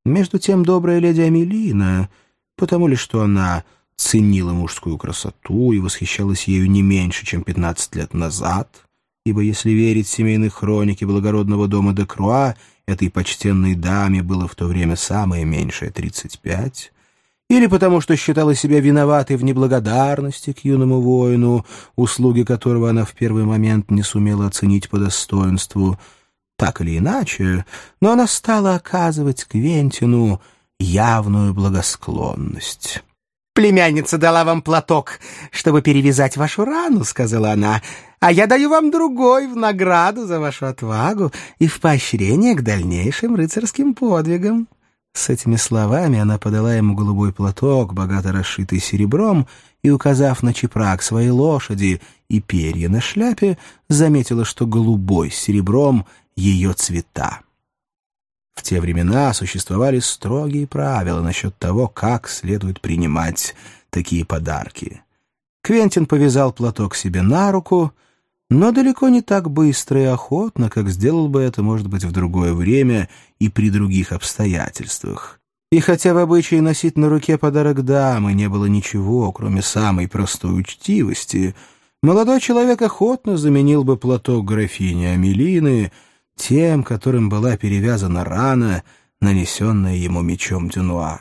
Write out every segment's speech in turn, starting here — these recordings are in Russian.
Между тем добрая леди Амелина, потому ли что она ценила мужскую красоту и восхищалась ею не меньше, чем 15 лет назад, ибо, если верить семейной хронике благородного дома де Круа, этой почтенной даме было в то время самое меньшее 35, или потому что считала себя виноватой в неблагодарности к юному воину, услуги которого она в первый момент не сумела оценить по достоинству. Так или иначе, но она стала оказывать Квентину явную благосклонность. «Племянница дала вам платок, чтобы перевязать вашу рану», — сказала она, «а я даю вам другой в награду за вашу отвагу и в поощрение к дальнейшим рыцарским подвигам». С этими словами она подала ему голубой платок, богато расшитый серебром, и, указав на чепрак своей лошади и перья на шляпе, заметила, что голубой с серебром — ее цвета. В те времена существовали строгие правила насчет того, как следует принимать такие подарки. Квентин повязал платок себе на руку, но далеко не так быстро и охотно, как сделал бы это, может быть, в другое время и при других обстоятельствах. И хотя в обычае носить на руке подарок дамы не было ничего, кроме самой простой учтивости, молодой человек охотно заменил бы платок графини Амелины тем, которым была перевязана рана, нанесенная ему мечом Дюнуа.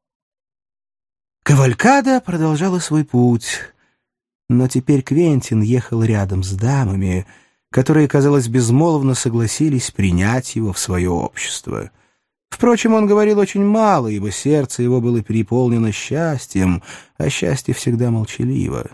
Кавалькада продолжала свой путь, но теперь Квентин ехал рядом с дамами, которые, казалось, безмолвно согласились принять его в свое общество. Впрочем, он говорил очень мало, ибо сердце его было переполнено счастьем, а счастье всегда молчаливо.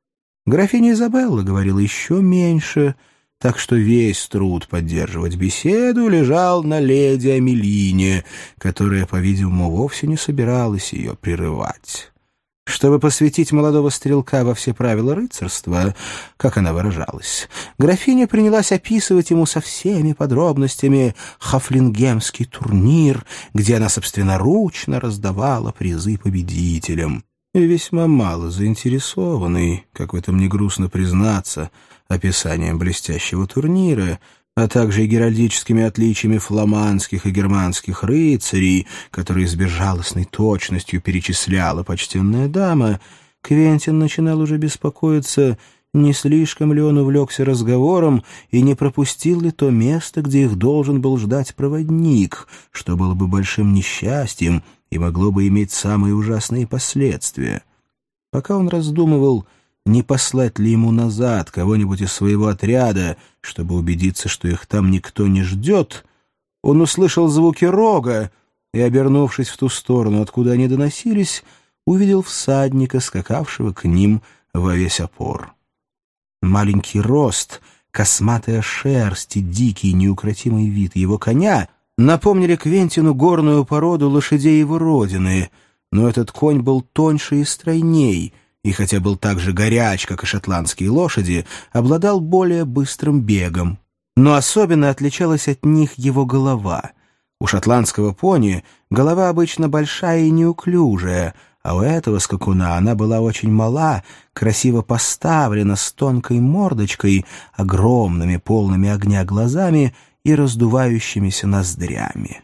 Графиня Изабелла говорила еще меньше, так что весь труд поддерживать беседу лежал на леди Амелине, которая, по-видимому, вовсе не собиралась ее прерывать. Чтобы посвятить молодого стрелка во все правила рыцарства, как она выражалась, графиня принялась описывать ему со всеми подробностями хафлингемский турнир, где она собственноручно раздавала призы победителям. И весьма мало заинтересованный, как в этом не грустно признаться, описанием блестящего турнира, а также и геральдическими отличиями фламандских и германских рыцарей, которые с безжалостной точностью перечисляла почтенная дама, Квентин начинал уже беспокоиться, не слишком ли он увлекся разговором и не пропустил ли то место, где их должен был ждать проводник, что было бы большим несчастьем и могло бы иметь самые ужасные последствия. Пока он раздумывал, не послать ли ему назад кого-нибудь из своего отряда, чтобы убедиться, что их там никто не ждет, он услышал звуки рога и, обернувшись в ту сторону, откуда они доносились, увидел всадника, скакавшего к ним во весь опор. Маленький рост, косматая шерсть и дикий неукротимый вид его коня напомнили Квентину горную породу лошадей его родины, но этот конь был тоньше и стройней, и хотя был так же горяч, как и шотландские лошади, обладал более быстрым бегом. Но особенно отличалась от них его голова. У шотландского пони голова обычно большая и неуклюжая, а у этого скакуна она была очень мала, красиво поставлена, с тонкой мордочкой, огромными полными огня глазами и раздувающимися ноздрями.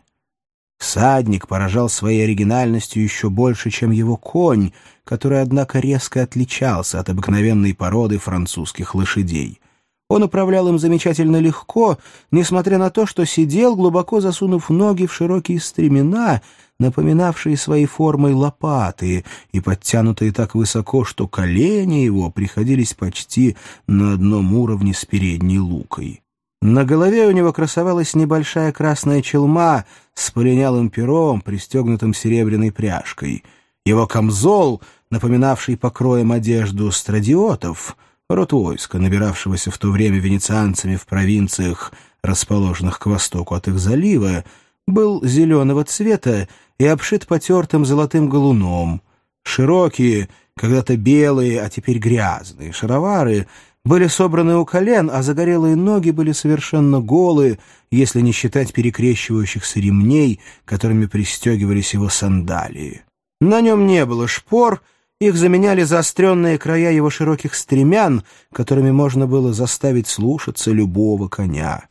Всадник поражал своей оригинальностью еще больше, чем его конь, который, однако, резко отличался от обыкновенной породы французских лошадей. Он управлял им замечательно легко, несмотря на то, что сидел, глубоко засунув ноги в широкие стремена, напоминавшие своей формой лопаты и подтянутые так высоко, что колени его приходились почти на одном уровне с передней лукой. На голове у него красовалась небольшая красная челма с полинялым пером, пристегнутым серебряной пряжкой. Его камзол, напоминавший покроем одежду страдиотов, род войска, набиравшегося в то время венецианцами в провинциях, расположенных к востоку от их залива, был зеленого цвета и обшит потертым золотым галуном. Широкие, когда-то белые, а теперь грязные шаровары были собраны у колен, а загорелые ноги были совершенно голые, если не считать перекрещивающихся ремней, которыми пристегивались его сандалии. На нем не было шпор, их заменяли заостренные края его широких стремян, которыми можно было заставить слушаться любого коня.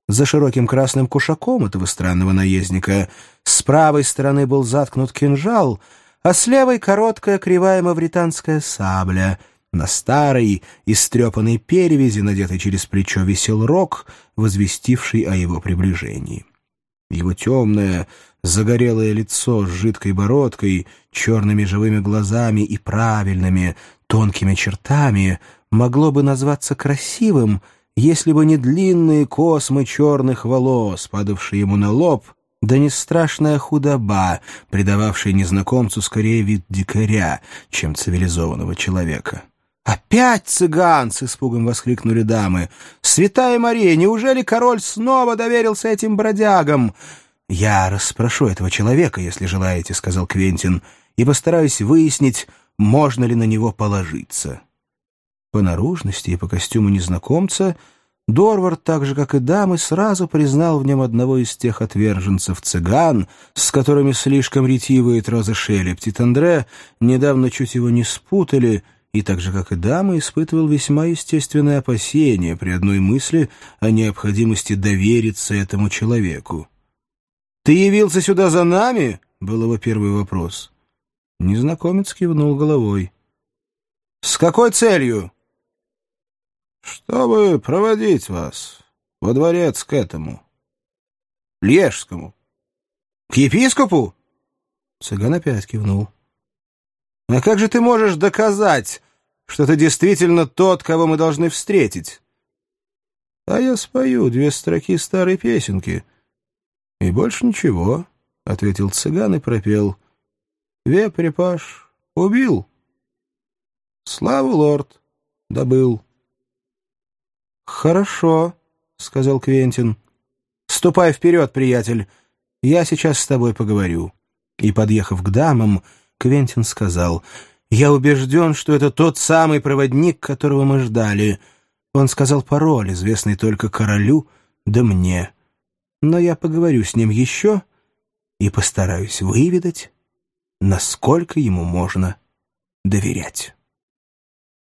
За широким красным кушаком этого странного наездника с правой стороны был заткнут кинжал, а с левой короткая кривая мавританская сабля. На старой, истрепанной перевязи, надетой через плечо, висел рог, возвестивший о его приближении. Его темное, загорелое лицо с жидкой бородкой, черными живыми глазами и правильными, тонкими чертами могло бы назваться красивым, если бы не длинные космы черных волос, падавшие ему на лоб, да не страшная худоба, придававшая незнакомцу скорее вид дикаря, чем цивилизованного человека. «Опять цыган!» — с испугом воскликнули дамы. «Святая Мария, неужели король снова доверился этим бродягам?» «Я расспрошу этого человека, если желаете», — сказал Квентин, «и постараюсь выяснить, можно ли на него положиться». По наружности и по костюму незнакомца Дорвард, так же, как и дамы, сразу признал в нем одного из тех отверженцев цыган, с которыми слишком ретивые Роза Шелепт и Тандре недавно чуть его не спутали, и так же, как и дамы, испытывал весьма естественное опасение при одной мысли о необходимости довериться этому человеку. «Ты явился сюда за нами?» — был его первый вопрос. Незнакомец кивнул головой. «С какой целью?» «Чтобы проводить вас во дворец к этому, Льежскому». «К епископу?» Цыган опять кивнул. «А как же ты можешь доказать, что ты действительно тот, кого мы должны встретить?» «А я спою 2 строки старой песенки. И больше ничего», — ответил цыган и пропел. «Вепрь паш убил, славу лорд добыл». «Хорошо», — сказал Квентин. «Ступай вперед, приятель. Я сейчас с тобой поговорю». И, подъехав к дамам, Квентин сказал: «Я убежден, что это тот самый проводник, которого мы ждали. Он сказал пароль, известный только королю да мне. Но я поговорю с ним еще и постараюсь выведать, насколько ему можно доверять».